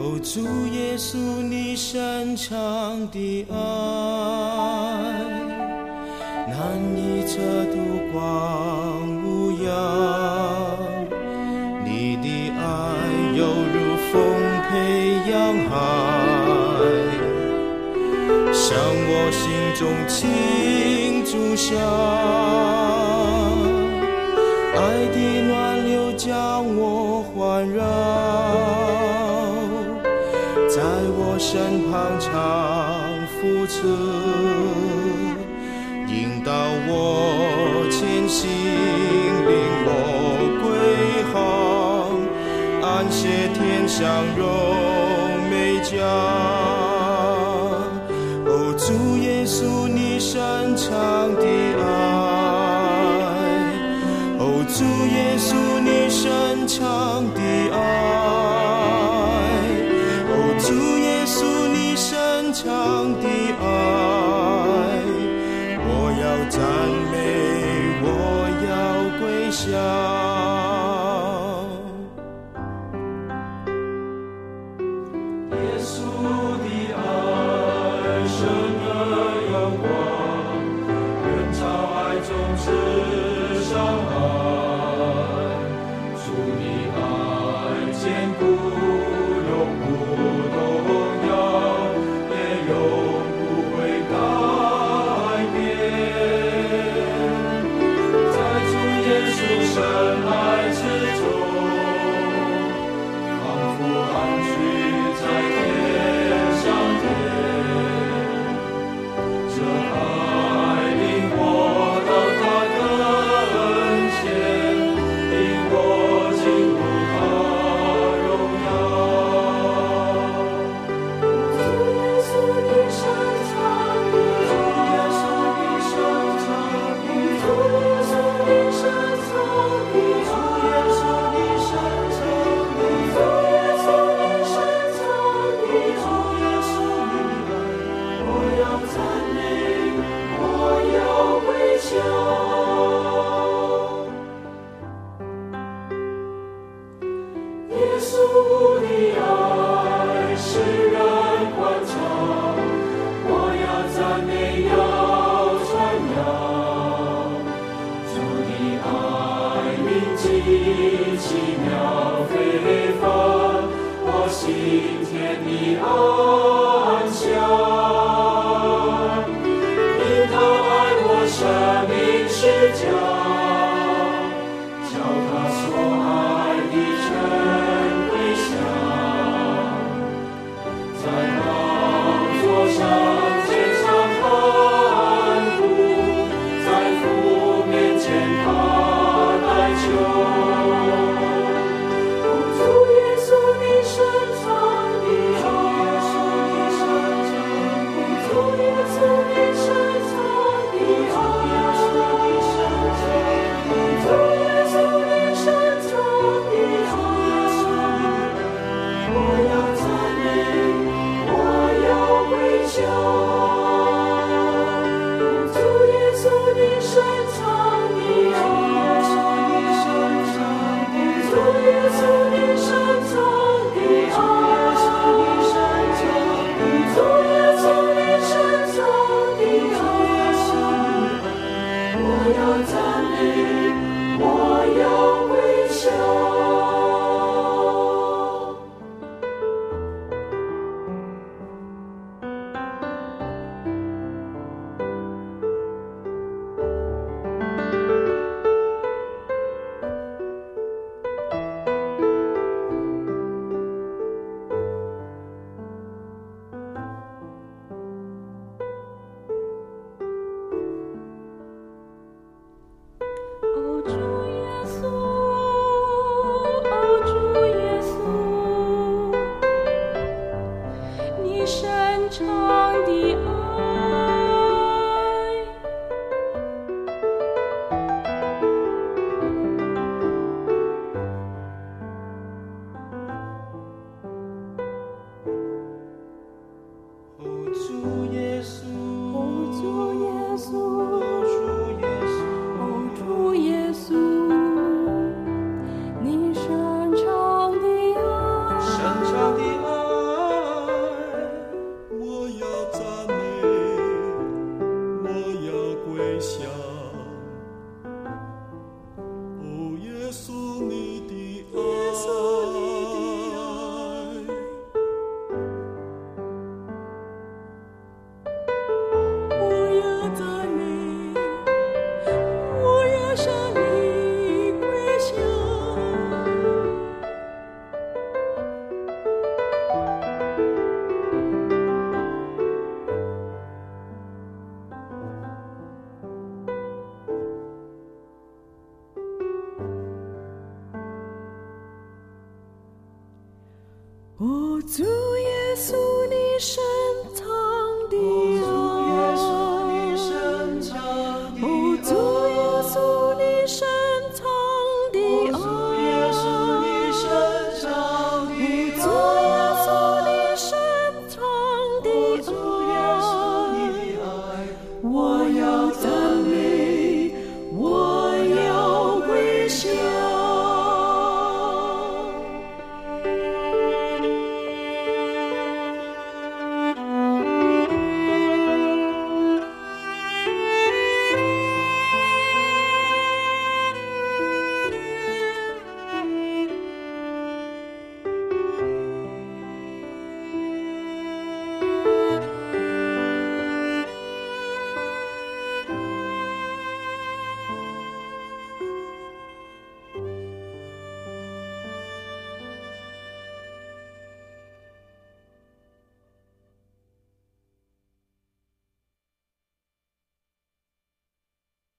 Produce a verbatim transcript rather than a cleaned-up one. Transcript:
哦，主耶稣，你深长的爱，难以测度光无涯，你的爱犹如丰沛洋海，向我心中倾注下，爱的暖流将我环绕，在我身旁常扶持，引导我前行，领我归航，安歇天上荣美家。哦，主耶稣，你深长的爱，哦，主耶稣，你深长的爱，哦，主耶稣，你深长的爱，我要赞美，我要归向。耶稣的爱深而永广，人潮爱中至上海，主的爱坚固永不动摇，也永不会改变。在主耶稣深爱之中，仿佛安居在天上天。这爱领我到他跟前，领我进入他荣耀。主耶稣，你深长的爱，主耶稣，你深长的爱，主耶稣，你深长的爱，主耶稣，你深长的爱，主耶稣，你深长的爱，主耶稣，你的爱，我要赞美，我要归向。耶稣的爱使人欢畅，我要赞美，要传扬。主的爱铭记奇妙非凡，我心田的安详。因他爱我生命是家，叫他所爱的全归向。在宝座上肩上看顾，在父面前他代求。哦，主耶稣，你深长的爱，主耶稣，你深长的爱，主耶稣，你深长的爱，我要赞美，我要归向。主耶稣，你深长的爱，主耶稣，你深长的爱，主耶稣，你深长的爱，我要赞美，我要归向。 主耶稣，你生